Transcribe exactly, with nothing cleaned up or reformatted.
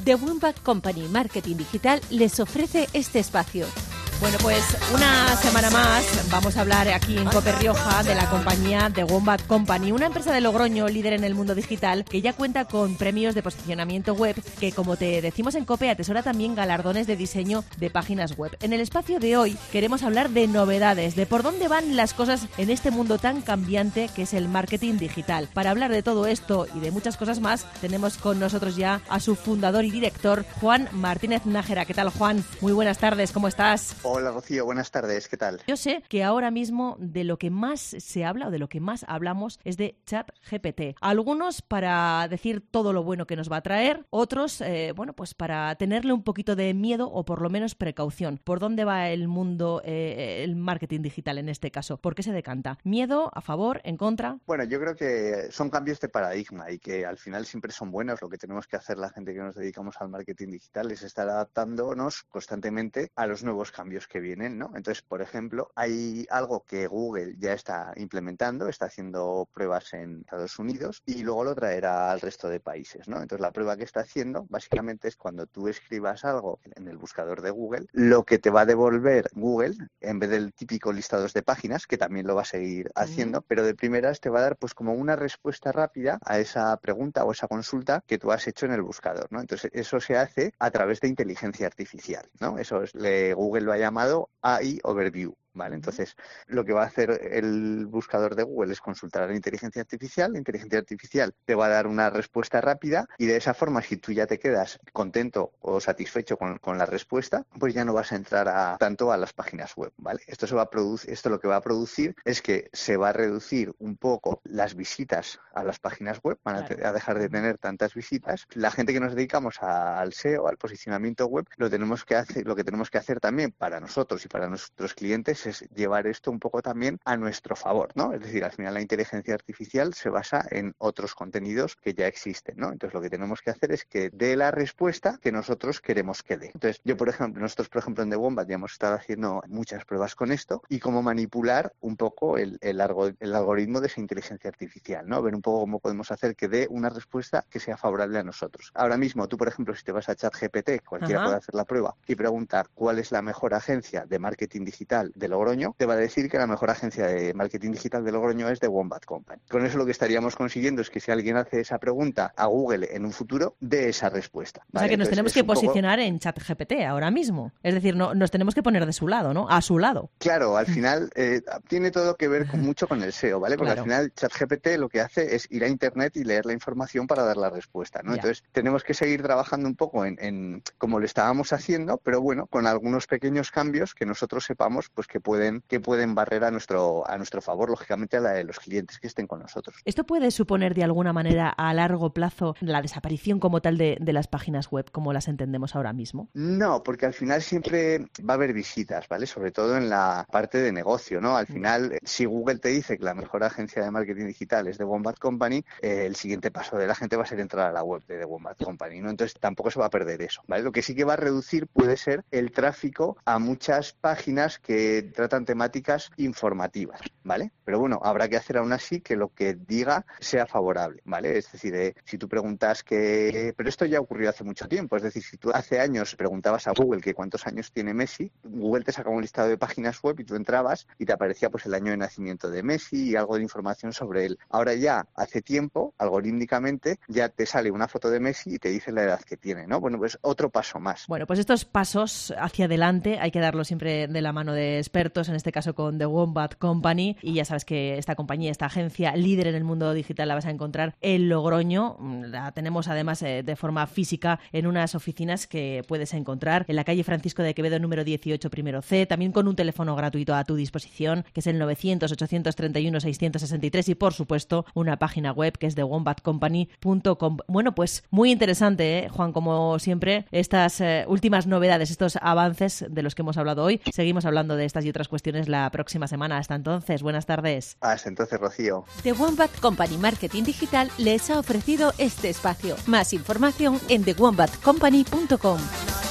The Wombat Company Marketing Digital les ofrece este espacio. Bueno, pues una semana más vamos a hablar aquí en COPE Rioja de la compañía The Wombat Company, una empresa de Logroño líder en el mundo digital que ya cuenta con premios de posicionamiento web que, como te decimos en COPE, atesora también galardones de diseño de páginas web. En el espacio de hoy queremos hablar de novedades, de por dónde van las cosas en este mundo tan cambiante que es el marketing digital. Para hablar de todo esto y de muchas cosas más, tenemos con nosotros ya a su fundador y director, Juan Martínez Nájera. ¿Qué tal, Juan? Muy buenas tardes, ¿cómo estás? Hola, Rocío, buenas tardes, ¿qué tal? Yo sé que ahora mismo de lo que más se habla o de lo que más hablamos es de ChatGPT. Algunos para decir todo lo bueno que nos va a traer, otros, eh, bueno, pues para tenerle un poquito de miedo o por lo menos precaución. ¿Por dónde va el mundo, eh, el marketing digital en este caso? ¿Por qué se decanta? ¿Miedo? ¿A favor? ¿En contra? Bueno, yo creo que son cambios de paradigma y que al final siempre son buenos. Lo que tenemos que hacer la gente que nos dedicamos al marketing digital es estar adaptándonos constantemente a los nuevos cambios que vienen, ¿no? Entonces, por ejemplo, hay algo que Google ya está implementando, está haciendo pruebas en Estados Unidos y luego lo traerá al resto de países, ¿no? Entonces, la prueba que está haciendo básicamente es cuando tú escribas algo en el buscador de Google, lo que te va a devolver Google, en vez del típico listados de páginas, que también lo va a seguir haciendo, uh-huh. pero de primeras te va a dar pues como una respuesta rápida a esa pregunta o esa consulta que tú has hecho en el buscador, ¿no? Entonces, eso se hace a través de inteligencia artificial, ¿no? Eso es, le, Google lo ha llamado A I Overview. Vale, entonces lo que va a hacer el buscador de Google es consultar a la inteligencia artificial. La inteligencia artificial te va a dar una respuesta rápida y de esa forma, si tú ya te quedas contento o satisfecho con, con la respuesta, pues ya no vas a entrar a, tanto a las páginas web, ¿vale? Esto se va a producir, esto lo que va a producir es que se va a reducir un poco las visitas a las páginas web, van a, te, a dejar de tener tantas visitas. La gente que nos dedicamos a, al S E O, al posicionamiento web, lo tenemos que hacer, lo que tenemos que hacer también para nosotros y para nuestros clientes es llevar esto un poco también a nuestro favor, ¿no? Es decir, al final la inteligencia artificial se basa en otros contenidos que ya existen, ¿no? Entonces lo que tenemos que hacer es que dé la respuesta que nosotros queremos que dé. Entonces yo, por ejemplo, nosotros, por ejemplo, en The Wombat ya hemos estado haciendo muchas pruebas con esto y cómo manipular un poco el, el, algo, el algoritmo de esa inteligencia artificial, ¿no? Ver un poco cómo podemos hacer que dé una respuesta que sea favorable a nosotros. Ahora mismo, tú, por ejemplo, si te vas a ChatGPT, cualquiera Ajá. puede hacer la prueba y preguntar cuál es la mejor agencia de marketing digital de Logroño, te va a decir que la mejor agencia de marketing digital de Logroño es The Wombat Company. Con eso lo que estaríamos consiguiendo es que si alguien hace esa pregunta a Google en un futuro, dé esa respuesta, ¿vale? O sea que nos Entonces, tenemos que posicionar poco... en ChatGPT ahora mismo. Es decir, no, nos tenemos que poner de su lado, ¿no? A su lado. Claro, al final eh, tiene todo que ver con, mucho con el S E O, ¿vale? Porque claro. al final ChatGPT lo que hace es ir a Internet y leer la información para dar la respuesta, ¿no? Ya. Entonces tenemos que seguir trabajando un poco en, en como lo estábamos haciendo, pero bueno, con algunos pequeños cambios que nosotros sepamos pues que pueden que pueden barrer a nuestro a nuestro favor, lógicamente a la de los clientes que estén con nosotros. ¿Esto puede suponer de alguna manera a largo plazo la desaparición como tal de, de las páginas web como las entendemos ahora mismo? No, porque al final siempre va a haber visitas, ¿vale? Sobre todo en la parte de negocio, ¿no? Al final, si Google te dice que la mejor agencia de marketing digital es The Wombat Company, eh, el siguiente paso de la gente va a ser entrar a la web de The Wombat Company, ¿no? Entonces tampoco se va a perder eso, ¿vale? Lo que sí que va a reducir puede ser el tráfico a muchas páginas que tratan temáticas informativas, ¿vale? Pero bueno, habrá que hacer aún así que lo que diga sea favorable, ¿vale? Es decir, eh, si tú preguntas que... Pero esto ya ocurrió hace mucho tiempo, es decir, si tú hace años preguntabas a Google que cuántos años tiene Messi, Google te sacaba un listado de páginas web y tú entrabas y te aparecía pues el año de nacimiento de Messi y algo de información sobre él. Ahora ya, hace tiempo, algorítmicamente, ya te sale una foto de Messi y te dice la edad que tiene, ¿no? Bueno, pues otro paso más. Bueno, pues estos pasos hacia adelante hay que darlos siempre de la mano de expertos, en este caso con The Wombat Company, y ya sabes que esta compañía, esta agencia líder en el mundo digital la vas a encontrar en Logroño. La tenemos además eh, de forma física en unas oficinas que puedes encontrar en la calle Francisco de Quevedo número dieciocho, primero C, también con un teléfono gratuito a tu disposición que es el novecientos, ochocientos treinta y uno, seiscientos sesenta y tres y por supuesto una página web que es the wombat company punto com. Bueno, pues muy interesante, ¿eh, Juan? Como siempre, estas eh, últimas novedades, estos avances de los que hemos hablado hoy. Seguimos hablando de estas y otras cuestiones la próxima semana. Hasta entonces, buenas tardes. Hasta entonces, Rocío. The Wombat Company Marketing Digital les ha ofrecido este espacio. Más información en the wombat company punto com.